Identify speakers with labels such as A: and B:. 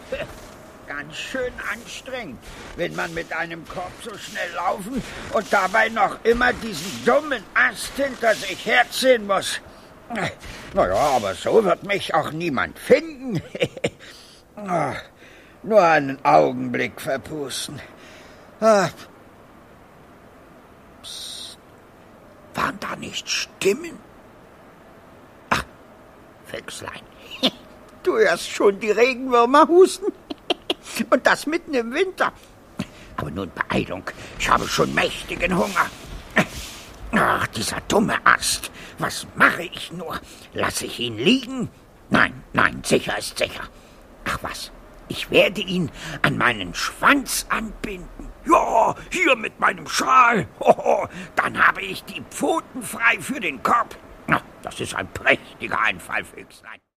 A: Ganz schön anstrengend, wenn man mit einem Korb so schnell laufen und dabei noch immer diesen dummen Ast hinter sich herziehen muss. Naja, aber so wird mich auch niemand finden. Nur einen Augenblick verpusten. Psst. Waren da nicht Stimmen? Ach, Füchslein, du hörst schon die Regenwürmer husten? Und das mitten im Winter. Aber nun Beeilung, ich habe schon mächtigen Hunger. Ach, dieser dumme Ast. Was mache ich nur? Lasse ich ihn liegen? Nein, sicher ist sicher. Ach was, ich werde ihn an meinen Schwanz anbinden. Ja, hier mit meinem Schal. Hoho, dann habe ich die Pfoten frei für den Korb. Na, das ist ein prächtiger Einfall, Füchslein.